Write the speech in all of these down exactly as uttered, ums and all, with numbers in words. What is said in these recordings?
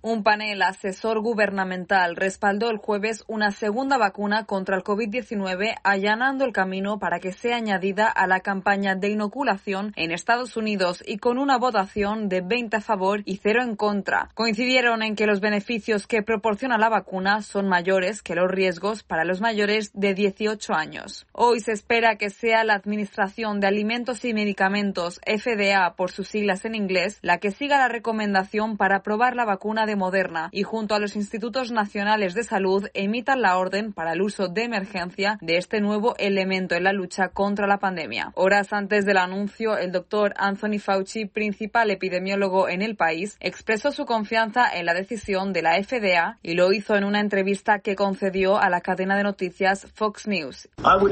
Un panel asesor gubernamental respaldó el jueves una segunda vacuna contra el covid diecinueve, allanando el camino para que sea añadida a la campaña de inoculación en Estados Unidos y con una votación de veinte a favor y cero en contra. Coincidieron en que los beneficios que proporciona la vacuna son mayores que los riesgos para los mayores de dieciocho años. Hoy se espera que sea la Administración de Alimentos y Medicamentos, F D A por sus siglas en inglés, la que siga la recomendación para aprobar la vacuna de Moderna y junto a los institutos nacionales de salud emitan la orden para el uso de emergencia de este nuevo elemento en la lucha contra la pandemia. Horas antes del anuncio, el doctor Anthony Fauci, principal epidemiólogo en el país, expresó su confianza en la decisión de la F D A y lo hizo en una entrevista que concedió a la cadena de noticias Fox News.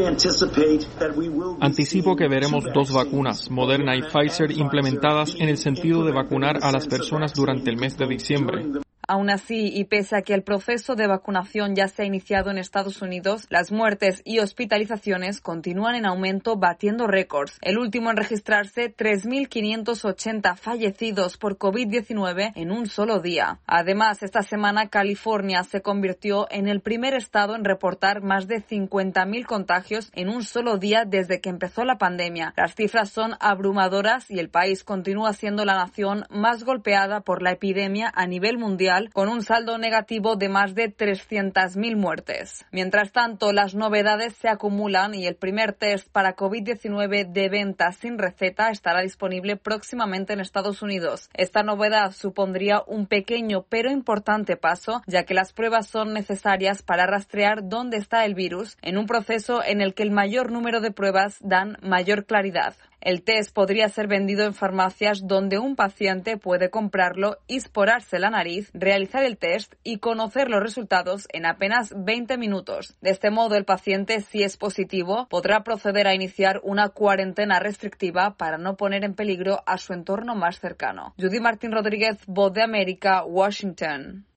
Anticipo que veremos dos vacunas, Moderna y Pfizer, implementadas en el sentido de vacunar a las personas durante el mes de diciembre. Aún así, y pese a que el proceso de vacunación ya se ha iniciado en Estados Unidos, las muertes y hospitalizaciones continúan en aumento, batiendo récords. El último en registrarse, tres mil quinientos ochenta fallecidos por covid diecinueve en un solo día. Además, esta semana California se convirtió en el primer estado en reportar más de cincuenta mil contagios en un solo día desde que empezó la pandemia. Las cifras son abrumadoras y el país continúa siendo la nación más golpeada por la epidemia a nivel mundial, con un saldo negativo de más de trescientas mil muertes. Mientras tanto, las novedades se acumulan y el primer test para covid diecinueve de venta sin receta estará disponible próximamente en Estados Unidos. Esta novedad supondría un pequeño pero importante paso, ya que las pruebas son necesarias para rastrear dónde está el virus, en un proceso en el que el mayor número de pruebas dan mayor claridad. El test podría ser vendido en farmacias donde un paciente puede comprarlo, esporarse la nariz, realizar el test y conocer los resultados en apenas veinte minutos. De este modo, el paciente, si es positivo, podrá proceder a iniciar una cuarentena restrictiva para no poner en peligro a su entorno más cercano. Judy Martín Rodríguez, Voz de América, Washington.